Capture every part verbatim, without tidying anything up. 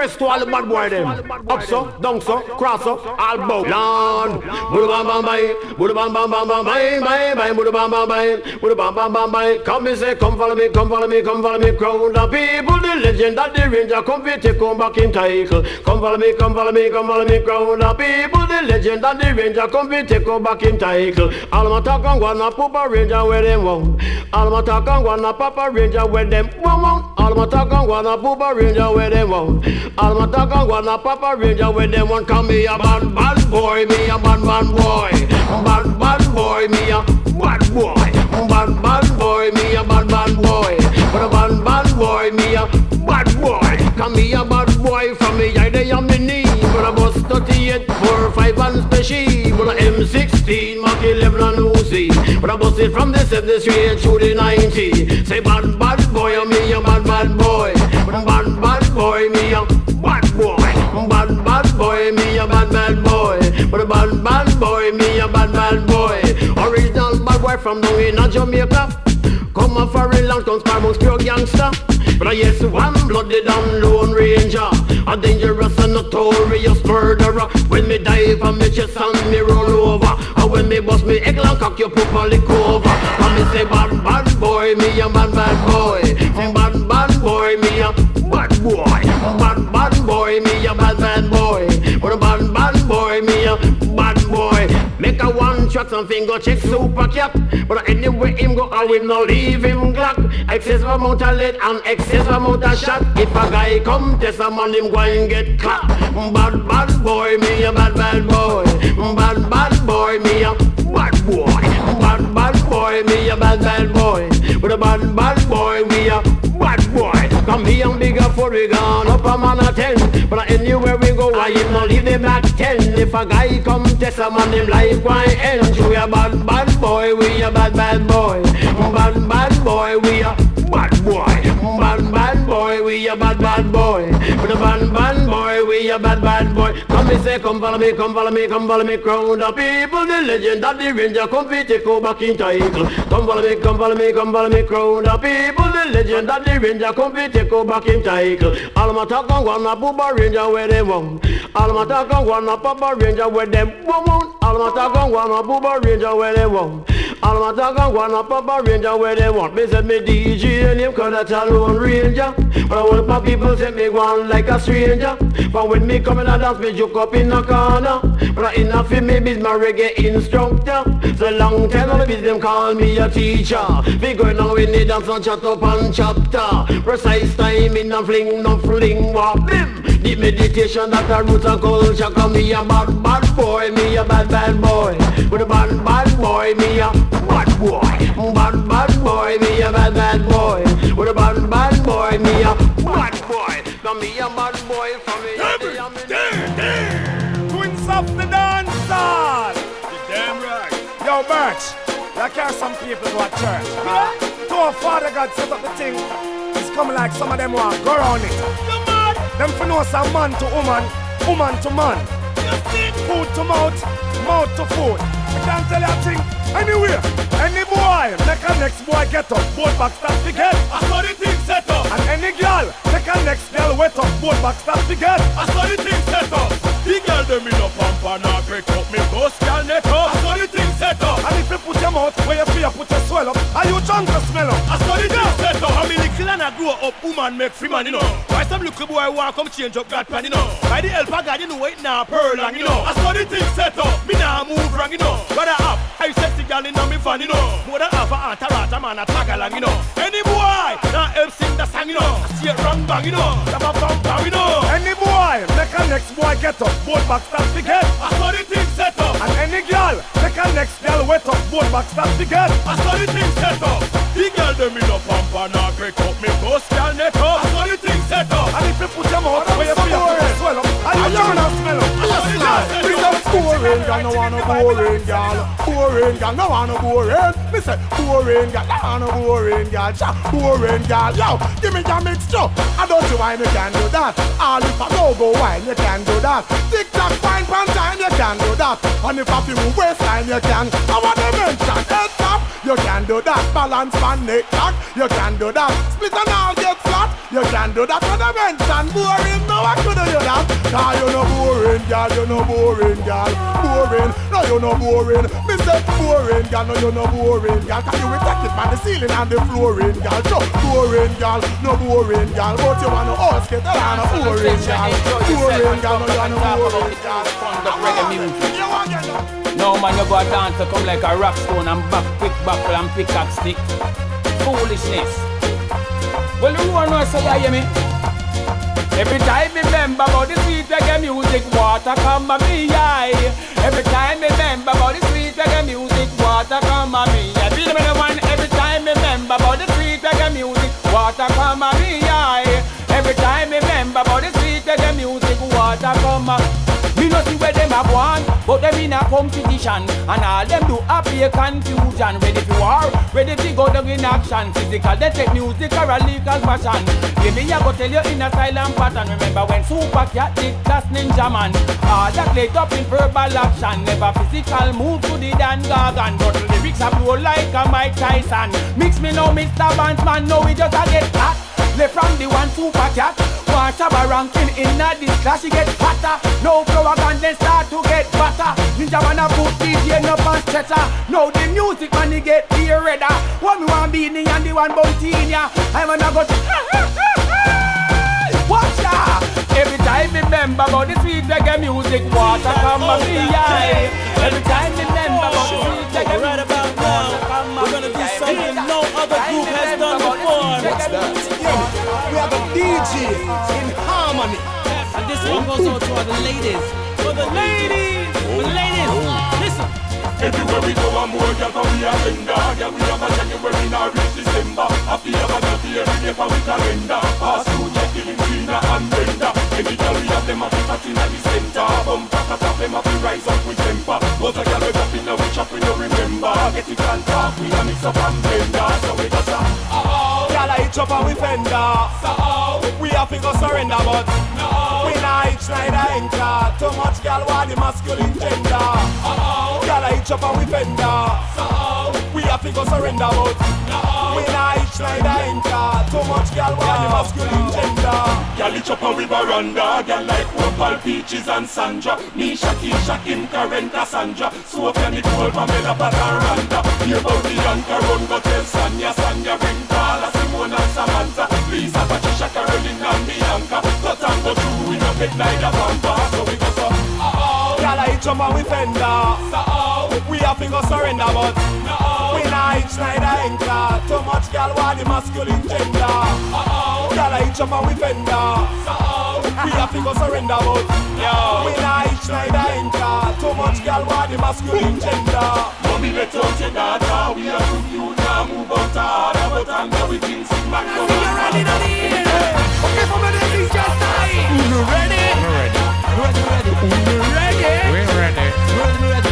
request to all the bad boy them. Up so, down so, cross so, all bow. Land, Buddha bam bam bam, Buddha bam bam bam bam, bam bam bam, Buddha bam bam bam, Buddha bam bam bam bam. Come and say, come follow me, come follow me, come follow me, crowd of people, the legend of the ranger, come fit to come back in title. Come follow me, come follow me, come follow me, crowd of people, the legend of the ranger, come fit to come back in title. All my talk and wanna Papa Ranger where them want. All my talk and wanna Papa Ranger where them want. All my talk and wanna Papa Ranger where them want. All my talk and wanna Papa Ranger where them want. Come me a bad bad boy, me a bad bad boy, bad bad boy, me a bad boy, bad bad boy, me a bad bad boy, but a bad bad boy, me a bad boy. Come me a bad boy from me eye they on me knee, but a bus thirty-eight, four, five and special, but a M sixteen, Mark eleven and Uzi, but I bust it from the seventy straight to the ninety. Say bad bad boy, me a bad bad boy, but a bad bad boy, me a bad boy, bad bad boy, me a bad bad boy, but a bad bad boy, me a bad bad boy. Original bad boy from down in Jamaica. Come on for a long time, spar amongst pure gangster. But I yes, one blooded and lone ranger, a dangerous and notorious murderer. When me dive on me chest and me roll over, and when me bust me egg and cock you properly cover. And me say bad bad boy, me a bad bad boy. Say bad bad boy, me a bad boy. Bad bad boy, me a bad bad boy. But a bad bad boy, me a bad boy. Make a one shot and finger check super cat. But anyway him go, I will not leave him glock. Excessive amount of lead and excessive amount of shot. If a guy come test a man, him go and get clapped. Bad bad boy, me a bad bad boy. Bad bad boy, me a bad boy. Bad bad boy, me a bad bad boy. But a bad bad boy, we a bad boy. Come here and bigger for we gone up a man a ten. But anywhere we go, I him not leave the back ten. If a guy come test a man, him life why end. We a bad bad boy, we a bad bad boy. Bad bad boy, we a bad boy. Bad bad boy, we a bad bad boy. But a bad bad boy, we a bad bad boy. Come me say, come follow me, come follow me, come follow me, crowd of people, the legend of the ranger, come fit to go back in title. Come follow me, come follow me, come follow me, crowd of people, the legend of the ranger, come fit to go back in title. All my talk and wanna Papa Ranger where they want. All my talk and wanna Papa Ranger where them want. All my talk and wanna Papa Ranger where they want. All my talk and wanna Papa Ranger where they want. Me say me D J and him cause that's a lone ranger. But all the people say me go on like a stranger. But when me come in a dance, me joke up in a corner. But in a film, me be my reggae instructor. So long time all the business them call me a teacher. We going on with the dance and chat up and chapter. Precise time in a fling, no fling, walk bim. The meditation that a roots and culture. Come me a bad bad boy, me a bad bad boy. With a bad bad boy, me a bad boy. Bad bad boy, me a bad bad boy. With a bad bad boy, me a bad boy. Come me a bad boy from me. Twins of the dancehall. You damn right. Yo, Birch, you carry some people to a church. Uh, to a Father God set up the thing. It's coming like some of them want go around it. You mad? Them for know some man to woman, woman to man. You see? Food to mouth, mouth to food. I can't tell you a thing. Anyway, any boy, make a next boy get up, both back start to get. I saw the thing set up. And any girl, make a next girl wet up, both back start to get. I saw the thing set up. The girl them in a pump and a break up, me ghost girl net up. I saw the thing set up. And if you put your mouth where you feel, put your swell up, are you drunk to smell up? I saw the thing set up. I mean little and I grow up, woman make free man, you know. Why some little boy want come change up God plan, you know. By the help of God, you know, wait now, pearl and you know. I saw the thing set up. Me now move wrong, you know. But I have, I sexy girl in me fan, you know. More than half a antarata man a tag along, you know. Any boy, now help sing the song, you know. See it wrong bang, you know. Have a bang bang, you know. Any boy, make a next boy get up, both back start to get. I saw the thing set up. And any girl, make a next girl wet up, both back start to get. I saw the thing set up. The girl them in a pump and a break up, me ghost girl net up. I saw the thing set up. And if you put your mouth where you feel, put your swell up, and you turn and smell up. Bring up boring girl, no want no boring girl. Boring girl, no want no boring. Me say boring girl, no want no boring girl. Boring girl, yo, give me your mixture. I don't see why you can do that. All if I go go wine, you can do that. Tick tock, fine pan time, you can do that. And if I feel waistline, you can. I want to mention head top, you can can do that. Balance man neck back, you can do that. Split and all get flat, you can do that. When I mention boring, no I couldn't do that. Cause you no boring, girl, you no boring, girl. Boring, no you no boring. Me say boring, girl, no you no boring, girl. Cause you will take it by the ceiling and the flooring, girl. So boring, girl, no boring, girl. But you wanna all skate around a boring, girl. Boring, girl, no you no boring, girl. No man, you go a dance to come like a rock stone and back, quick buckle and pickaxe stick. Foolishness. Well, you wanna know, so you hear me? Every time me remember about the sweet reggae music, water come a me eye. Every time me remember about the sweet reggae music, water come a me eye. Be the middle one. Every time me remember about the sweet reggae music, water come a me eye. Every time me remember about the sweet reggae music, water come a. Me no see where them have won, but them in a competition, and all them do appear confusion. Ready for war, ready to go down in action. Physical, they take music or a legal fashion. Give me a go tell you in a silent pattern. Remember when Super Cat did that's Ninja Man. All that laid up in verbal action. Never physical move to the Dan Gargan, but the lyrics are blow like a Mike Tyson. Mix me now, Mister Bandsman, no we just a get hot. Left from the one Super Cat. Watch a ranking in a this class, she get hotter. No flower and then start to get better. Ninja wanna put D J up and stretcher. Now the music man he get clear redder. One me one beating and the one Boutinia. I wanna go to watch ya. Every time remember about the sweet reggae music, water come a me eye. Every time remember about the sweet reggae right about now, we're gonna do something no other group has done before. What's that? We have a D J in harmony. And this one goes out to all the ladies. For the ladies! For the ladies! Listen! Everywhere we go and more girl come we agenda. Girl we have a January now reach December. I feel a girl for every day for we calendar. Pass through Jacqueline, Trina and Brenda. Every girl we have them a fit at in the center. Bumper cut up them a fi rise up with temper. Both a girl we up in a we chop we no remember. Get it and talk we a mix up and blender. So we just a uh-oh. Girl I hitch up and we fender. So-oh. We have to go surrender but no. we not hitch neither anchor. Too much girl want the masculine gender. Uh-oh. Girl I hitch up and we fender. So-oh. We have to go surrender but no. we not hitch neither anchor. Too much girl want the masculine gender. Girl hitch up and we veranda. Girl like Opal, Peaches and Sandra. Nisha, Keisha, Kim, Karen, Cassandra. Sophia, Nicole, Pamela, Pataranda. Hear about the anchor run go tell Sanya, Sanya, bring Paula, Simone and Samantha. Lisa, Patricia, Caroline and Bianca. Cut and go through, we no get neither pamper. So we go so, uh-oh. Girl I hitch up and we fender. So-oh. We have to go surrender but no. we not hitch neither anchor. Too much girl want the masculine gender. Uh-oh. Girl I hitch up and we fender. So-oh. We have to go surrender but Yo. we not hitch neither anchor. Too much girl want the masculine gender. Mommy let out your data. We are too cute now, move out harder. But under we can sing back no You're ready to the air! Okay, from the ladies just time. You ready? We're ready. Ready, ready. You ready? We're ready. Ready, ready.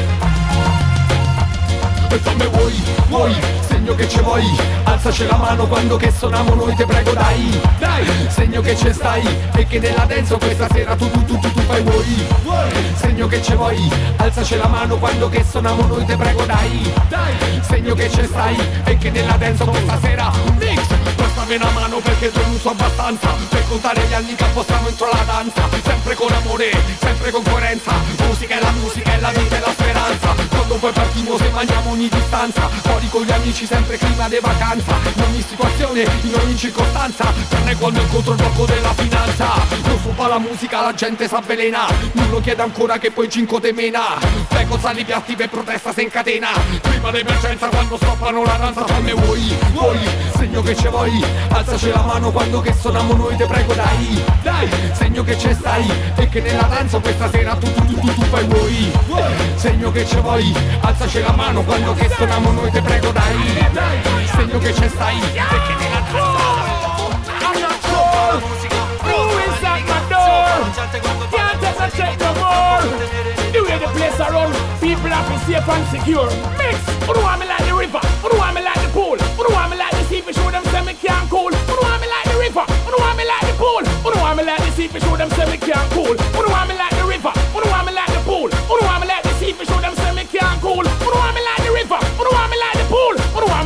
E fammi vuoi, vuoi, segno che ci vuoi. Alzaci la mano quando che suoniamo noi, te prego dai. Dai, segno che ci stai e che nella dance questa sera tu tu tu tu tu fai vuoi. Segno che ci vuoi, alzaci la mano quando che suoniamo noi, te prego dai. Dai, segno che ci stai e che nella dance questa sera mix. Prestami una mano perché tu non so abbastanza per contare gli anni che appostiamo entro la danza. Sempre con amore, sempre con coerenza. Musica è la musica, è la vita e la speranza. Quando poi partiamo se mangiamo ogni distanza. Fuori con gli amici sempre clima di vacanza. In ogni situazione, in ogni circostanza. Tranne quando incontro il blocco della finanza. Non supa la musica, la gente s'avvelena. Non lo chiede ancora che poi cinco te mena. Prego sali i piatti per protesta se incatena. Prima d'emergenza quando stoppano la danza. Fammi vuoi, vuoi, segno che ci vuoi. Alzaci la mano quando che suoniamo noi, te prego dai. Dai, segno che ci stai e che nella danza questa sera tu tu tu tu, tu fai vuoi. Segno che ci vuoi, alzaci la mano quando che suoniamo noi, te prego dai. Dai, segno che ci stai e che nella danza. I'm not sure who is at my door. Can't take a check no more. The way the place are run, people have to safe and secure. Mix, who do want me like the river? Who do want me like the pool? Who do want me like the sea fish? Show them say me can't cool. Who do want me like the river? Who do want me like the pool? Who do want me like the sea fish? Show them say me can't cool. Who do want me like the river? Who do want me like the pool? Who do want me like the sea fish? Show them say me can't cool. Who do want me like the river? Who do want me like the pool? Who do want me like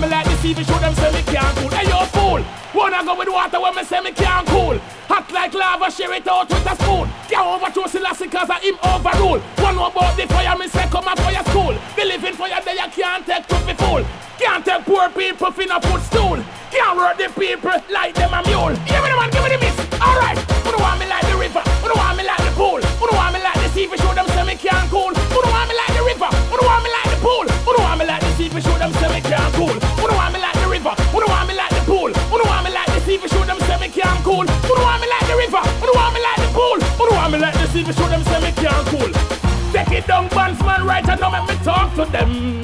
deceive, show them say me can't cool. Hey, you fool! Wanna go with water when me say me can't cool. Hot like lava, share it out with a spoon. Can't overthrow Selassie cause of him overrule. One know about the fire, me say come up for your school. Believing for your day, you can't take to be fool. Can't take poor people fin a footstool. Can't hurt the people like them a mule. Give me the man, give me the miss. Alright, who don't want me like the river? Who don't want me like the pool? Who don't want me like the sea? Show them say me can't cool. Who don't want me like the river? Who don't want me like the pool? Who don't want me like the sea? Show them say me can't cool. Who don't want me like the river? Who don't want me like the pool? Who don't want me like the sea? Show them say me can't cool. Who don't want me like the river? Who don't want me like the pool? Who don't want me like the sea? Show them say me can't cool. Take it down, bandsman, right, and don't make me talk to them.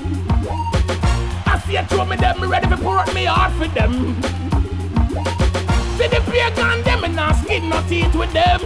I see it through me, them, me ready to pour out me heart for them. See the pagan, them, and not skin, no teeth with them.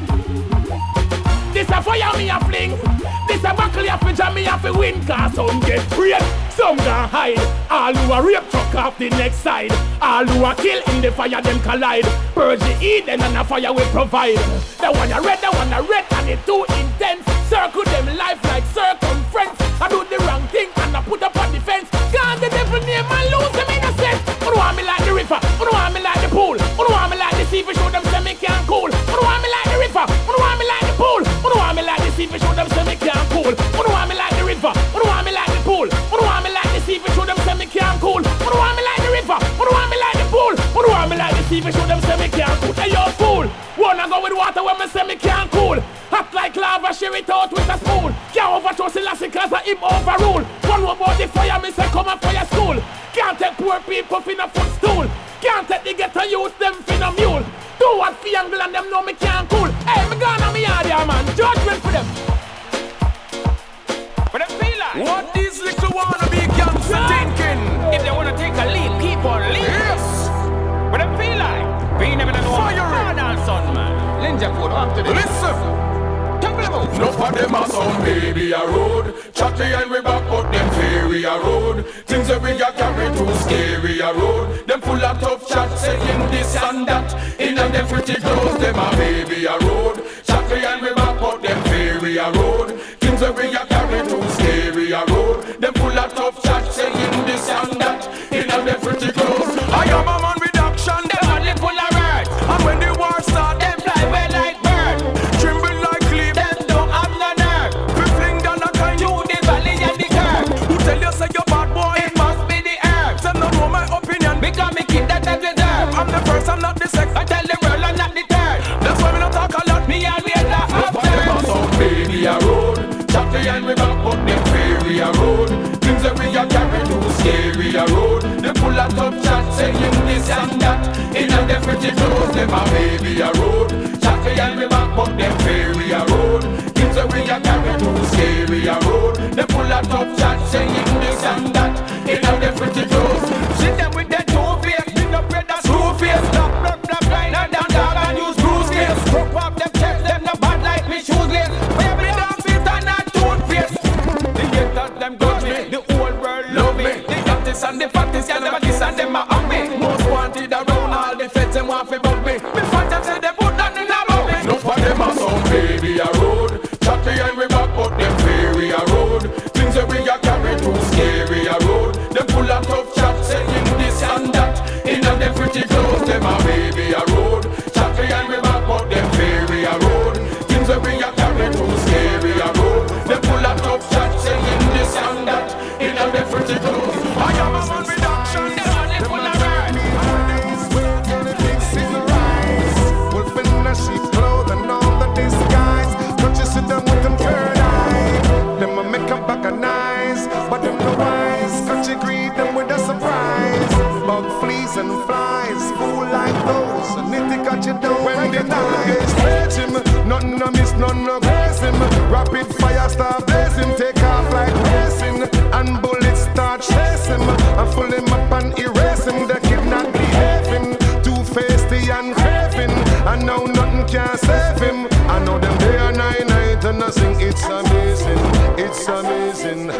This a fire me a fling. This a buckle a fi jam me a fi win. Cause some get raped, some gon' hide. All who a rape truck off the next side. All who a kill in the fire them collide. Purge the Eden and a fire we provide. The one a red, the one a red and it too intense. Circle them life like circumference. I do the wrong thing and I put up on the fence. God the devil name and lose them innocent. Who don't want me like the river? Who don't want me like the pool? Who don't want me like the sea? Show them say me can't cool. Who don't want me like the river? Who don't want me like the pool? Who don't want me like the sea? Show them say me can't cool. Who don't want me like the river? Who don't want me like the pool? Who don't want me like the sea? Show them say me can't cool. Who don't want me like the river? Who don't want me like the pool? Who don't want me like the sea? Show them say me can't cool. Hey, you fool! Wanna go with water when me say me can't cool. Hot like lava, share it out with a spoon. Can't overthrow Selassie cause of him overrule. One know about the fire, me say come up for your school. Can't take poor people fin a footstool. Can't take the ghetto youth them fin a mule. Do what fi angle and them know me can't cool. Hey, me gonna me yard here, man. Judgment for them. What them feel like? What these little wannabe gangs are thinking? If they wanna take a leap, keep on leaping. Yes! What them feel like? We never know what Fire and son, man. Ninja food, up to this. Listen! No for them a some baby a road. Chatty and we back but them fairy a road. Things that we a carry too scary a road. Them full of tough chat saying this and that. In and them pretty clothes them a baby a road. Chatty and we back but them fairy a road. Things that we a carry too scary a road. Them full of tough chat saying this and that. In and them pretty clothes. I am a man with action. Them only full of words. And when the war start, Them fly away like birds. tremble like leaf. Them don't have no nerve. We fling down a kind You the valley and the curve. who tell you say you're bad boy. It must be the herbs. Them don't know my opinion. Because me keep that as reserve. I'm the first, I'm not the second. I tell the world I'm not the third. That's why we don't talk a lot. Me and we are not No for them a observed. some baby a road. Chatty and we back but them fairy a road. Things that we a carry too scary a road. Them full of tough chat saying this and that. In and them pretty clothes them a baby a road. Chatty and we back but them fairy a road. Things that we a carry too scary a road. Them full of tough chat saying this and that. In and them pretty clothes. See them with their two face. Bring up with that screw face. Knock, knock, knock, right. Now down, dog and use bruise face. Broke off them chest. Them no bad like me shoes lace. Where me dog fit and not toothpaste. The haters them got me. The whole world love me. The hottest and the fattest. You never kiss and them a hug me. Most wanted around all the feds. Them want to bug me. Me fight them say they put nothing about me. No for them a some baby a road. Chatty and we back but them fairy a road. Things that we a carry too scary a road. Them full of tough chat saying this and that. In and them pretty clothes them a baby a road. Chatty and we back but them fairy a road. Things that we a carry too scary a road. Them full of tough chat saying this and that. In and them pretty clothes. I am a man with action. Them only full of words. Wait till the big signal rise. Wolf in the sheep clothing on the disguise. Don't you sit down with them third eye. Them a make a bag of nice, but them no wise. Can't you greet them with a surprise? Bug fleas and flies, fool like those. Nitty got you down when the night stretch him. Nothing no miss, nothing no grace him. Rapid fire start blazing, take off like racing, and bullets start chasing. I pull him up and erase him. The kid not behaving, two-faced and craving. I know nothing can save him. I know them day and night, night and I sing. It's amazing, it's amazing.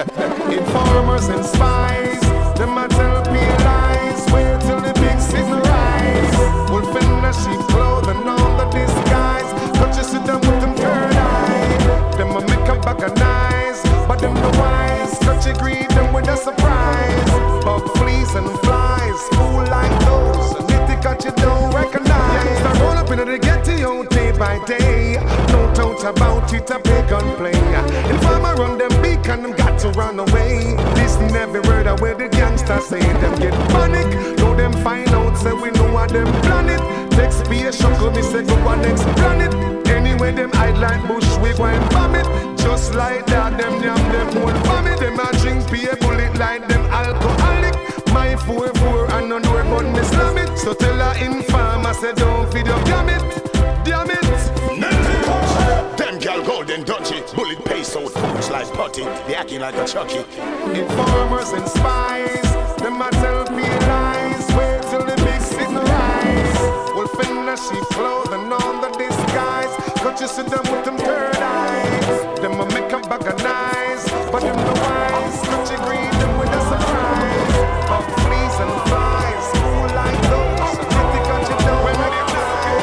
Informers and spies, them a tell me lies. Wait till the big signal rise. Wolf in the sheep clothing on the disguise. Don't you sit down with them third eye. Them a make a bag of nice, but them no wise. Don't you greet them with a surprise. Bug fleas and flies, fool like those. Nitty cut you don't recognize. Youngster roll up into the ghetto day by day. No doubt about it, a big gunplay. Informer run them beak and them got to run away. Listen every word of where the gangsters say. Them get panic, know them find out, say we know how them plan it. Take space, shuckle me, say go on next planet. Anyway, them hide like bush, we go and bomb it. Just like that, them yam, them whole vomit. Them a drink beer, bullet like them alcoholic. My four four and no door, but me slam it. So tell her informer, say don't feed your damn it, damn it. Them girl golden dutchy, bullet paste out fools like putty. They acting like a chucky. Informers and spies, them a tell me lies. Wait till the big signal rise. Wolf in the sheep clothing on the disguise. Cut you see them with them third eyes. Them a make a bag of nice, but them no wise. Cut you greet them with a surprise. Of fleas and flies, fool like those. Nitty cut you down when I get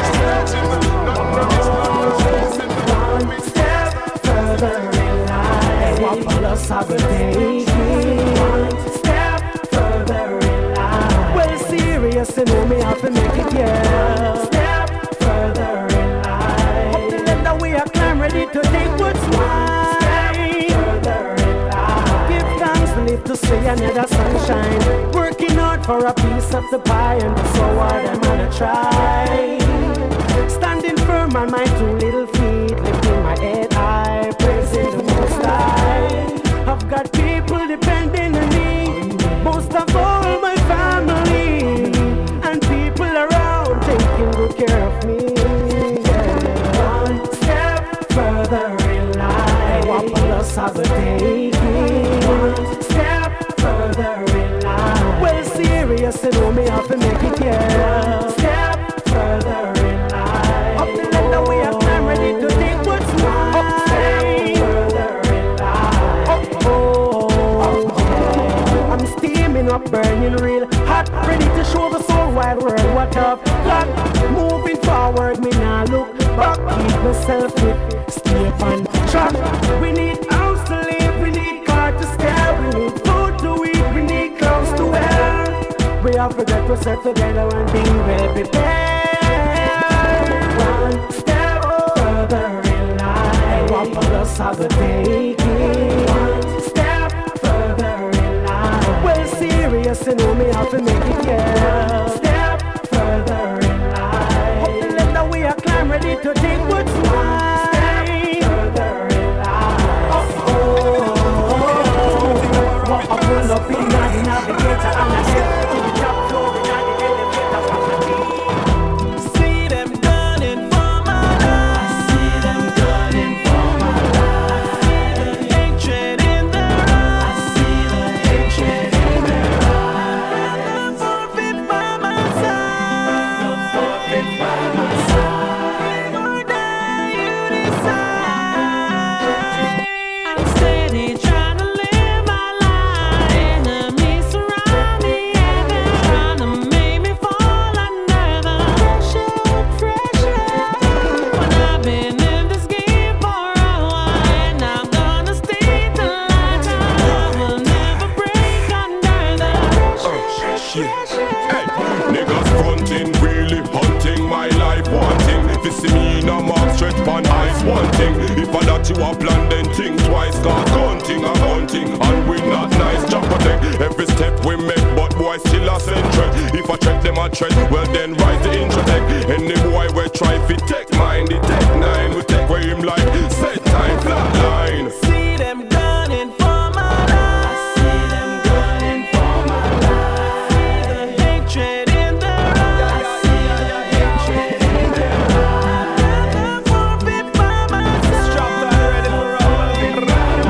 one step further in life. What plus I will take it. One step further in life. Well, serious, you know me have to make it, yeah. One step further in life. Up the ladder we are climb, ready to take what's mine. Step further in life. Give thanks, live to see another sunshine. Working hard for a piece of the pie, and so hard I'm gonna try. Standing firm on my two little feet, lifting my head high, praising the Most High. I've got people depending on me, most of all my family, and people around taking good care of me. Yeah. One step further in life, what plus I will take it. One step further in life. Well, serious, you know me have to make it, yeah. Step further in life. Up the ladder we have time, ready to take what's mine. Step further in life. Oh, oh, yeah. I'm steaming up, burning real hot, ready to show the whole wide world what I've got. Moving forward, me now look back. Keep myself fit, stay on track. We need house to live, we need car to stare, we need food to eat, we need clothes to wear. We have to get ourselves together and be well prepared. One step further in life, what plus I will take it. One step further in life. Well, serious, you know me have to make it, yeah. Step further in life. Up the ladder we are climb, ready to take what's mine. Step further in life. Oh, oh, oh, oh. I pull up in the navigator and I step to the top floor in the elevator. See them gunning for my life. I see them gunning for my life. I see the hatred in their eyes. I see the hatred in their eyes. And the forfeit by my side. The forfeit by my side. Live or die, you decide. I'm steady trying to live my life. Enemies surround me and they're trying to make me fall under the pressure, pressure. When I've been in this game for a while, and I'm gonna stay till I die. I will never break under the pressure, pressure. Hey, niggas fronting, really hunting my life, wanting. If you see me in a mark, stretch pan eyes, wanting. If I that you a plan, then think twice. Cause counting, I'm counting, and we not nice. Jump protect every step we make, but boy still a centred. If I check them a tread, well then rise the intratech. Any boy we try fi take mine, the tech nine, we take where him like set time flat line. See them gunning for my life. I see them gunning for my life. I see the hatred in their eyes. I see the hatred in their eyes. And the forfeit by my side. Strapped and ready for rumble. Live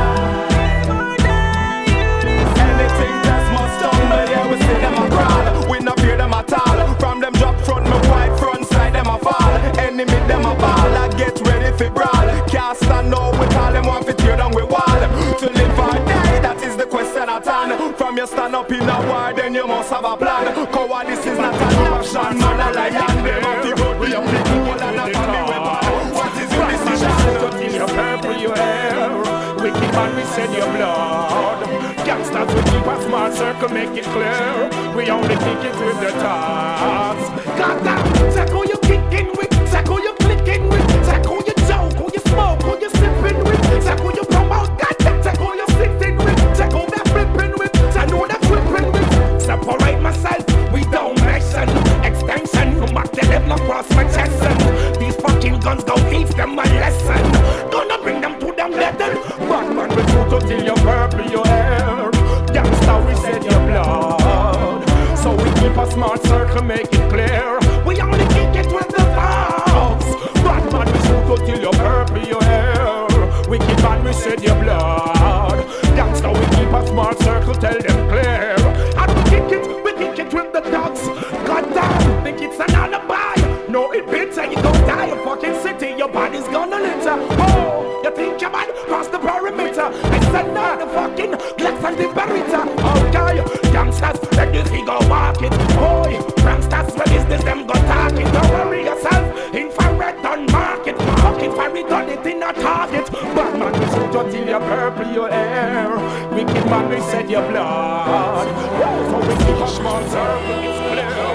or die, you decide. Anything that's must stumble, yeah, we see them a crawl. We not fear them at all. From them drop front, me white front side, them a fall. Enemy them a ball, I get ready for brawl. Can't stand now, we call them one for tear down we wall. To live or die, that is the question at hand. From you stand up in a war, then you must have a plan. Coward, this is not an option, man, a lion. Them have the good, we have the cool and not on the weapon. What is your decision? Your purple, your hair, wicked Wicked man, we send your blood. Gangsters, we keep a small circle, make it clear. We only kick it with the thoughts. Goddamn, check who you kicking with, check who you clicking with, check who you joke, who you smoke, who you sipping with, check who you promote, goddamn, check who you sitting with, check who they're flipping with, check who they're flipping with. Separate myself, we don't mention extension. Come back to them across my chest. And these fucking guns don't teach them a lesson. Gonna bring them to them level. Batman will shoot until you purple your hair. Gangsta, we shed your blood. So we keep a smart circle, make it clear. We only kick it with the bombs. Batman will shoot until you purple your hair. Wicked man, we shed your blood. Gangsta, we keep a smart circle, tell them clear. And we kick it, we kick it with the dogs. Goddamn, think it's an alibi. No, it bitter, you don't die in fucking city. Your body's gonna litter. Oh, you think you're bad? Cross the perimeter. I said no, the fucking Glocks and the Beretta. Okay, youngsters, let this figure walk it. Boy, pranksters, what is this? Them go talking. Don't worry yourself. Infrared on market. Fucking fairy done it in a target. Batman, we shoot until you purple your hair. Wicked man, we shed your blood. Oh, so we keep a small circle, it's clear.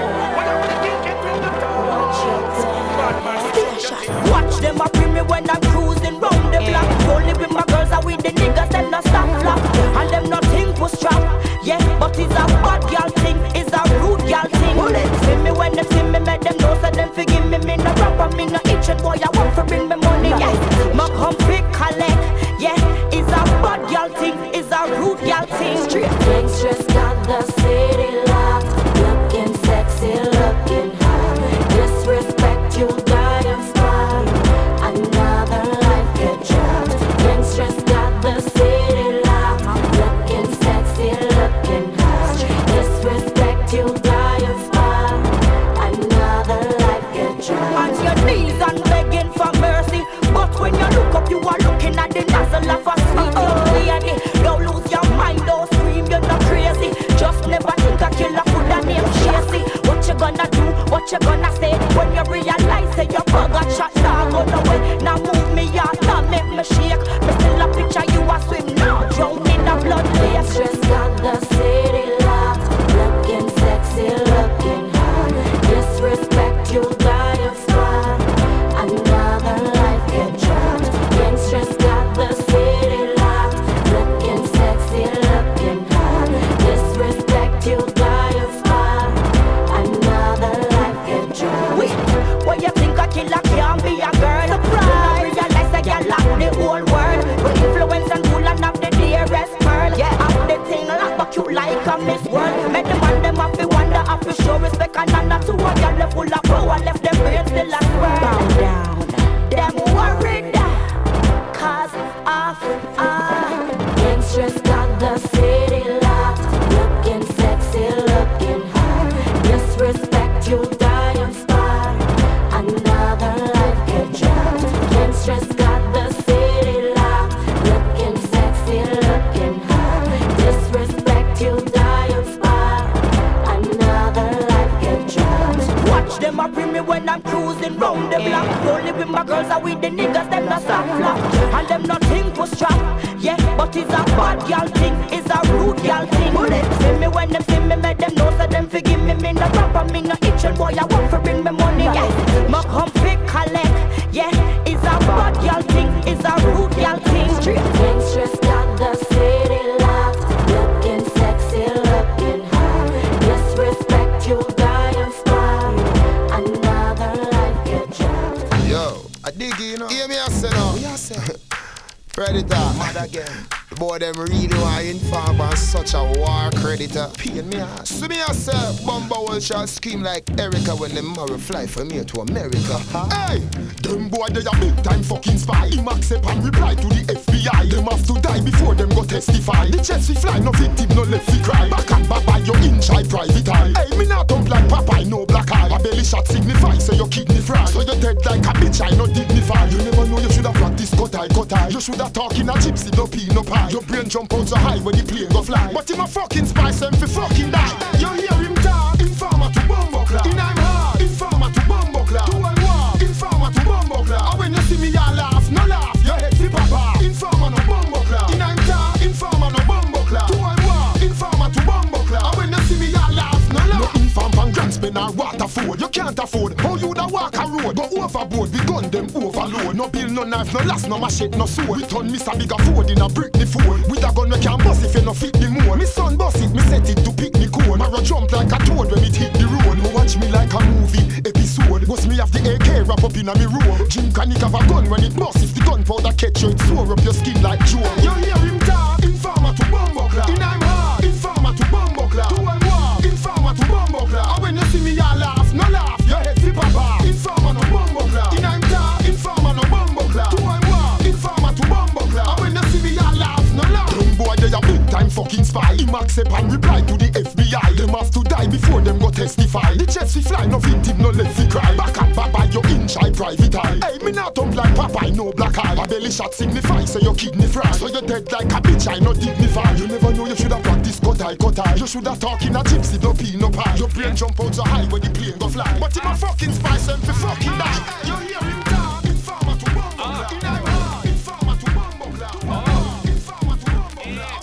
Watch them up with me when I'm cruising round the block. Only with my girls are with the niggas, them not stop flop. And them not think was strap. Yeah, but it's a bad girl thing, it's a rude girl thing. See me when them see me, make them know so them forgive me. Me no rapper, me no itching boy, I want to bring me money. Yeah, my comfy collect. Yeah, it's a bad girl thing, it's a rude girl thing. Straight Gangsters got the city locked. Looking sexy, looking hot. Disrespect, you die on spot. Another life get dropped. Gangsters got the city locked. Looking sexy, looking hot. Disrespect, you die on spot. Another life get dropped. On your knees and begging for mercy. But when you look up, you are looking at the nozzle of a sweet young lady. Don't lose your mind, don't scream, you're not crazy. Just never think a killer could have named Chasey. What you gonna do, what you gonna say when you realize that your bug got shot down on the way? Now move me out, now make me shake. Me still a picture you a swim now, drown in a blood lake. Gangsters got the city locked. Looking sexy, looking hot. Disrespect, you die on spot. Another life get dropped. Gangsters got the city locked. Looking sexy, looking hot. Disrespect, you die on spot. Another life get dropped. Wait, what you think a killer can't be a girl? Surprise! You realize that you lock the whole world. With influence and cool and have the dearest pearl. Yeah, have the thing locked but you like a Miss World. Make them and them have to wonder, have to show respect and honor to a girl left full of power. Left them brains still a swirl. Bow down. Them worried cause of uh Gangsters got the city locked. Looking sexy, looking hot. Disrespect, you die on spot. Another life get dropped. Gangsters got the city locked. Looking sexy, looking hot. Disrespect, you die on spot. Another life get dropped. watch them up with me when I'm cruising round the block. Only with my girls are with the niggas, them not stop flop. And them not think was strap. Yeah, but it's a bad girl thing, it's a rude girl thing. See me when them see me, make them know so them forgive me. Me no rapper, me no itching boy, I want to bring me money. Yeah, my comfy collect. Yeah, it's a bad girl thing, it's a rude girl thing. Gangsters got the city locked. Looking sexy, looking hot. Disrespect, you die on spot. Another life get dropped. Yo, I dig you, you know. Hear me, I say now. What you say? Predator, mad again. The boy them really want to inform on such a war creditor. Pain me ass. So me I say, Bumba will shall scream like Erica when them Murray fly from here to America. Hey, them boy they a big time fucking spy. Him accept and reply to the F B I. Them have to die before them go testify. The chest we fly, no victim, no left we cry. Back and back by your inch eye private eye. Hey, me not dump like Popeye, no black eye. A belly shot signify, say your kidney fried. So you dead like a bitch, I no dignify. You never know you should have practiced cut eye, cut eye. You should have talk in a gypsy, no pea, no pie. Your brain jump out so high when the plane go fly. But him a fucking spice and fi fucking die. You hear him talk, informer to bumbo clap. In I'm hard, informer to bumbo clap. Do and walk, informer to bumbo clap. And when you see me, you laugh, no laugh. Your head fi papa, informer no bumbo clap. In I'm afford. You can't afford. How you da walk a road? Go overboard. We gun them overload. No bill, no knife, no last, no machete, no sword. We turn Mister Bigger Ford in a Britney Ford. With a gun we can bust if you no fit the more. Me son boss it, me set it to pick me cone. Marrow jump like a toad when it hit the road. No watch me like a movie episode. Bust me have the A K wrap up in a me robe. Jim can nick have a gun when it bust. If the gunpowder catch you, it soar up your skin like Joe. You hear him talk? Informer to bumbo clap. In I'm hard. Informer to bumbo clap. Two and one. Informer to bumbo clap. And when you see me, I laugh, no laugh. Your head flip apart. Informer no bumbo clap. In I'm talk. Informer no bumbo clap. Two and one. Informer to bumbo clap. And when you see me, I laugh, no laugh. Young boy, they a big time fucking spy. Him accept and reply to the F B I. Them have to die before them go testify. The jets we fly, no victim, no left we cry. Back at Baba, your inch eye private eye. Hey, me not tongue like Popeye, no black eye. A belly shot signify, say your kidney fry. So you dead like a bitch, I no dignify. You never know you shoulda practice cut eye, cut eye. You shoulda talk in a gypsy, no pee, no pie. Your brain jump out so high when the plane go fly. But him a fucking spice and fi fucking die. You hear him talk, informer to bumbo clap. In I'm hard, informer to bumbo clap. Informer to bumbo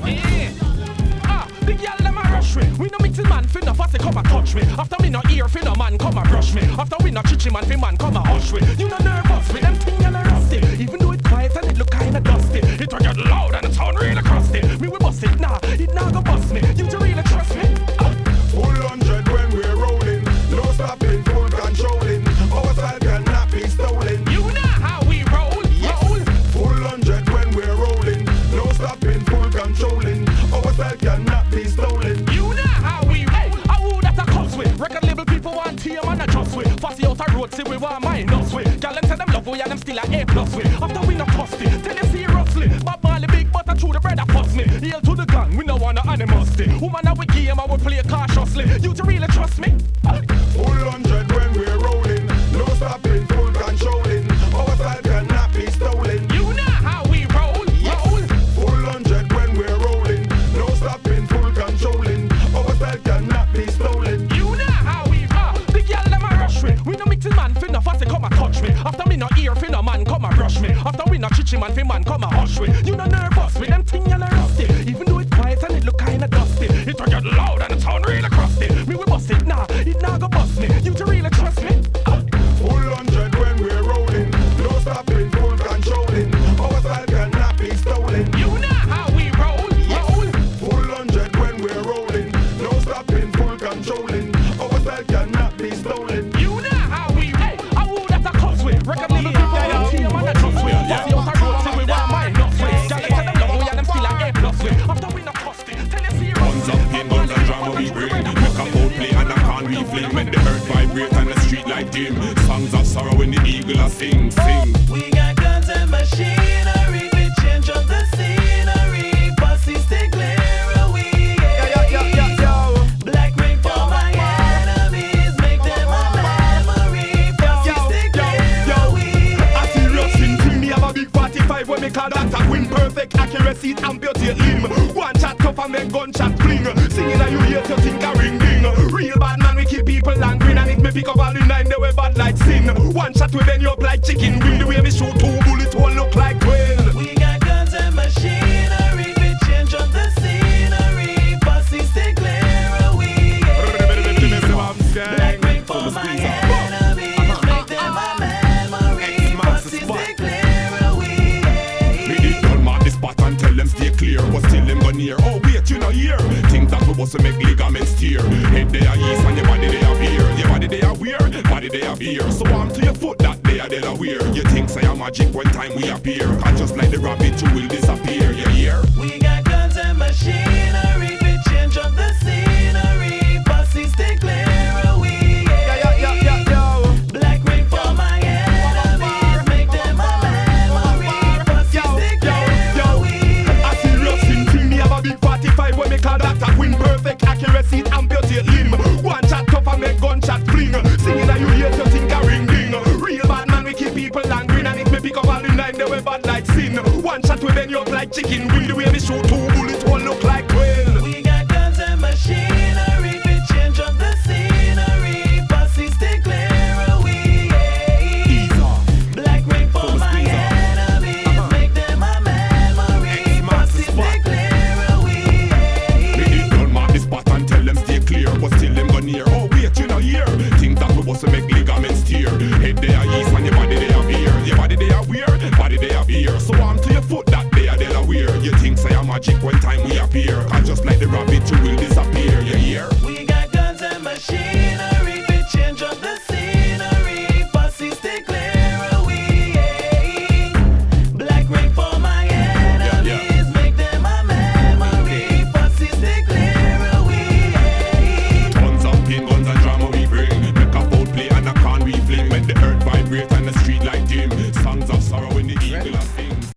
clap. Ah, the girl them a rush me. We no mixing man fi no fussy come a touch me. After me no ear fi no man come a brush me. After we no chichi man fi man come a hush me. You no nervous with them thing you no rusty. Even though it quiet and it look kinda dusty, it will get loud and it sound really crusty. Me we bust it, nah, it nah go bust me. You to really trust me? Ah. Full hundred when we're rolling, no stopping, full controlling. Our style cannot be stolen. You know how we roll, roll. Full hundred when we're rolling, no stopping, full controlling. Our style cannot be stolen. You know how we roll. I who that a cuss with. Record label people want team and a trust with. Fussy out a road, see we want minus with. Gallants say them love we and them still a A plus with. After we no custy, tell you seriously. But Marley big butter through the bread a fuss me. Hail to the gun, we no want no animosity. Woman a we game and we play cautiously. You to really trust me? Full hundred when we're rolling, no stopping, full controlling. Our style cannot be stolen. You know how we roll, roll. Full hundred when we're rolling, no stopping, full controlling. Our style cannot be stolen. You know how we roll. The girl them a rush me. We no mixing man fi no fussy come a touch me. After me no ear fi no man come a brush me. After we no chichi man fi man come a hush me. You no nervous with them thing you no rusty. Even though it quiet and it look kinda dusty, it will get loud and it sound really crusty. Me we bust it, nah, it nah go bust me. You to really trust me? Ah. Full hundred when we're rolling, no stopping, full controlling. Our style cannot be stolen. You know how we roll, roll. Full hundred when we're rolling, no stopping, full controlling. Our style cannot be stolen. You know how we roll. I who that a cuss with. Record label people want team and a trust with. Fussy out a road, see we want minus with. Gallants say them love we and them still a A plus with. After we no custy, tell you serious. Guns up, pain, guns and drama we bring. Make a boat play and a can we fling. Make the earth vibrate and the street light dim. Songs of sorrow when the eagle a sing, sing. We got guns and machinery, we change up the scenery. Pussies stay clear away. Black ring for my enemies, make them a memory. Pussies stay clear away. A serious thing, bring me have a big forty-five when me call that a win. Perfect accuracy, amputate limb. One shot tough and make gunshot fling. Singing and you hear you think a ring ding. Real bad man, we keep people angry. And if me pick up all the nine, they were bad like sin. One shot we bend you up like chicken wing. The way me shoot two bullets won't look like quail. We got guns and machinery, we change up the scenery. Pussies stay clear away. Black ring for my enemies, make them a memory. Pussies stay clear away. Me did done mark the spot and tell them stay clear, but still them go near. Oh wait, you know here. Things that we was to make ligaments tear. Head they are east and your body they are beer. Your body they are weird, body they are beer. So arm to your foot that they are Delaware. You think say I'm magic when time we appear. And just like the rabbit you will disappear. You hear? We got guns and machinery, we change up the scenery. Pussies stay clear away. Black ring for my enemies, make them a memory. Pussies stay clear away. A serious thing, bring me have a big forty-five when me call that a win. Perfect accuracy, amputate limb. One shot tough and make gunshot fling. Singing and you hear you think a ring ding. Real bad man, we keep people angry. And if me pick up all the nine, they were bad like sin. One shot we bend you up like chicken wing. The way me shoot two bullets won't look like quail. We got guns and machinery, we change up the scenery. Pussies stay clear away. Black ring for my enemies, make them a memory. Pussies stay clear away. Me did done mark the spot and tell them stay clear, but still them go near. Oh wait, you know here. Things that we foot that they are Delaware. You think say I'm magic when time we appear. Cause just like the rabbit you will